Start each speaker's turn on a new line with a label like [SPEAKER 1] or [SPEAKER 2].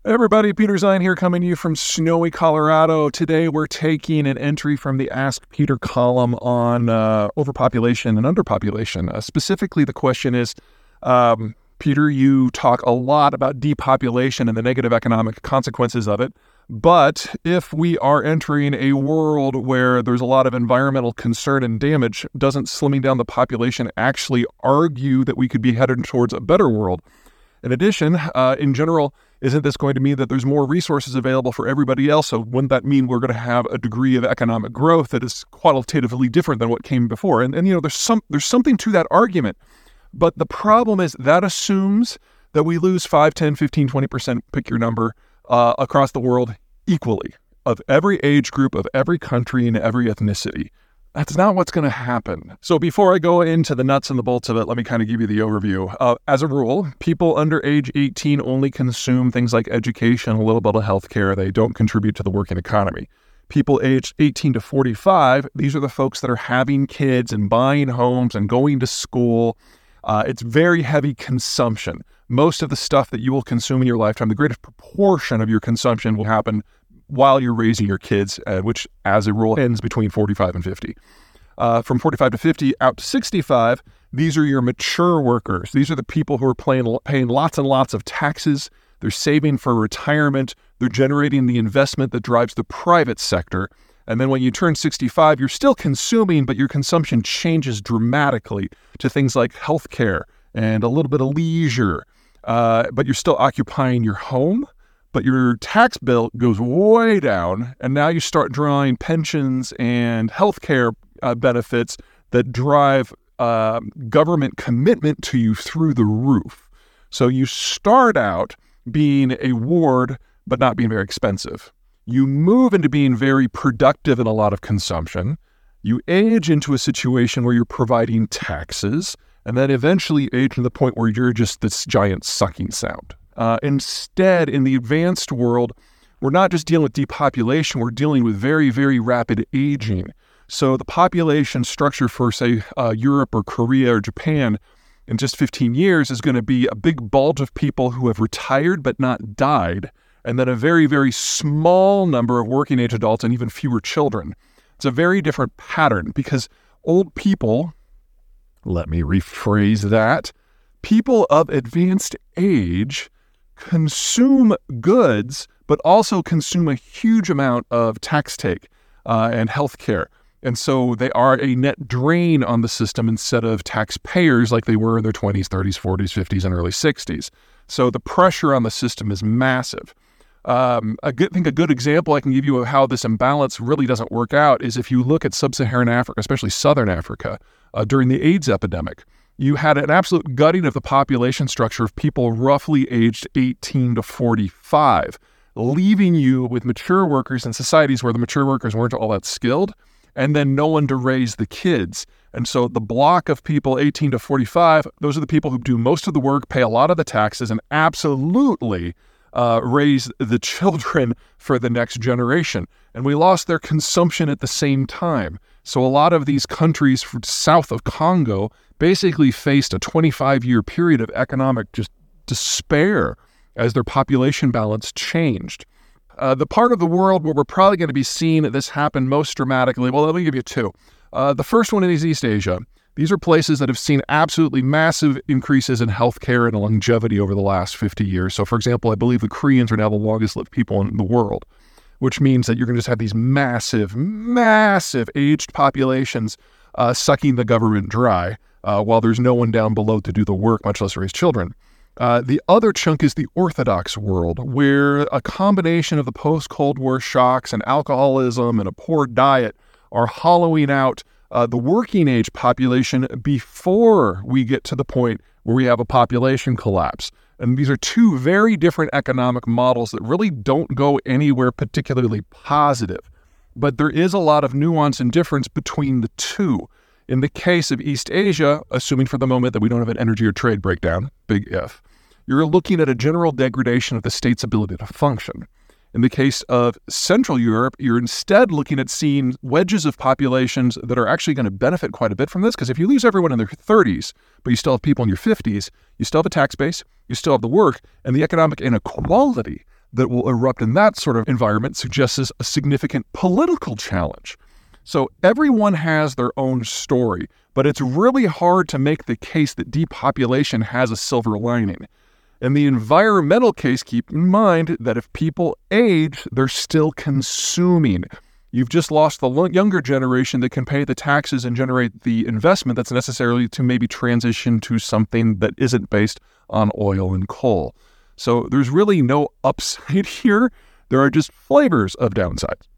[SPEAKER 1] Everybody, Peter Zeihan here coming to you from snowy Colorado. Today we're taking an entry from the Ask Peter column on overpopulation and underpopulation. Specifically, the question is, Peter, you talk a lot about depopulation and the negative economic consequences of it. But if we are entering a world where there's a lot of environmental concern and damage, doesn't slimming down the population actually argue that we could be headed towards a better world? In addition, in general, isn't this going to mean that there's more resources available for everybody else? So wouldn't that mean we're going to have a degree of economic growth that is qualitatively different than what came before? And there's something to that argument. But the problem is that assumes that we lose 5, 10, 15, 20%, pick your number, across the world equally, of every age group, of every country, and every ethnicity. That's not what's going to happen. So before I go into the nuts and the bolts of it, let me kind of give you the overview. As a rule, people under age 18 only consume things like education, a little bit of healthcare. They don't contribute to the working economy. People aged 18 to 45, these are the folks that are having kids and buying homes and going to school. It's very heavy consumption. Most of the stuff that you will consume in your lifetime, the greatest proportion of your consumption will happen while you're raising your kids, which as a rule ends between 45 and 50. From 45 to 50 out to 65, these are your mature workers. These are the people who are paying lots and lots of taxes. They're saving for retirement. They're generating the investment that drives the private sector. And then when you turn 65, you're still consuming, but your consumption changes dramatically to things like healthcare and a little bit of leisure. But you're still occupying your home. But your tax bill goes way down, and now you start drawing pensions and healthcare benefits that drive government commitment to you through the roof. So you start out being a ward, but not being very expensive. You move into being very productive in a lot of consumption. You age into a situation where you're providing taxes, and then eventually age to the point where you're just this giant sucking sound. Instead, in the advanced world, we're not just dealing with depopulation, we're dealing with very, very rapid aging. So the population structure for, say, Europe or Korea or Japan in just 15 years is going to be a big bulge of people who have retired but not died, and then a very, very small number of working age adults and even fewer children. It's a very different pattern because old people, let me rephrase that, people of advanced age consume goods, but also consume a huge amount of tax take and healthcare. And so they are a net drain on the system instead of taxpayers like they were in their 20s, 30s, 40s, 50s, and early 60s. So the pressure on the system is massive. I think a good example I can give you of how this imbalance really doesn't work out is if you look at sub-Saharan Africa, especially Southern Africa, during the AIDS epidemic. You had an absolute gutting of the population structure of people roughly aged 18 to 45, leaving you with mature workers in societies where the mature workers weren't all that skilled, and then no one to raise the kids. And so the block of people 18 to 45, those are the people who do most of the work, pay a lot of the taxes, and absolutely raise the children for the next generation. And we lost their consumption at the same time. So a lot of these countries south of Congo basically faced a 25-year period of economic just despair as their population balance changed. The part of the world where we're probably going to be seeing this happen most dramatically, well, let me give you two. The first one is East Asia. These are places that have seen absolutely massive increases in healthcare and longevity over the last 50 years. So, for example, I believe the Koreans are now the longest lived people in the world, which means that you're going to just have these massive, massive aged populations sucking the government dry while there's no one down below to do the work, much less raise children. The other chunk is the Orthodox world, where a combination of the post-Cold War shocks and alcoholism and a poor diet are hollowing out the working age population before we get to the point where we have a population collapse. And these are two very different economic models that really don't go anywhere particularly positive. But there is a lot of nuance and difference between the two. In the case of East Asia, assuming for the moment that we don't have an energy or trade breakdown, big if, you're looking at a general degradation of the state's ability to function. In the case of Central Europe, you're instead looking at seeing wedges of populations that are actually going to benefit quite a bit from this, because if you lose everyone in their 30s, but you still have people in your 50s, you still have a tax base, you still have the work, and the economic inequality that will erupt in that sort of environment suggests a significant political challenge. So everyone has their own story, but it's really hard to make the case that depopulation has a silver lining. In the environmental case, keep in mind that if people age, they're still consuming. You've just lost the younger generation that can pay the taxes and generate the investment that's necessary to maybe transition to something that isn't based on oil and coal. So there's really no upside here. There are just flavors of downsides.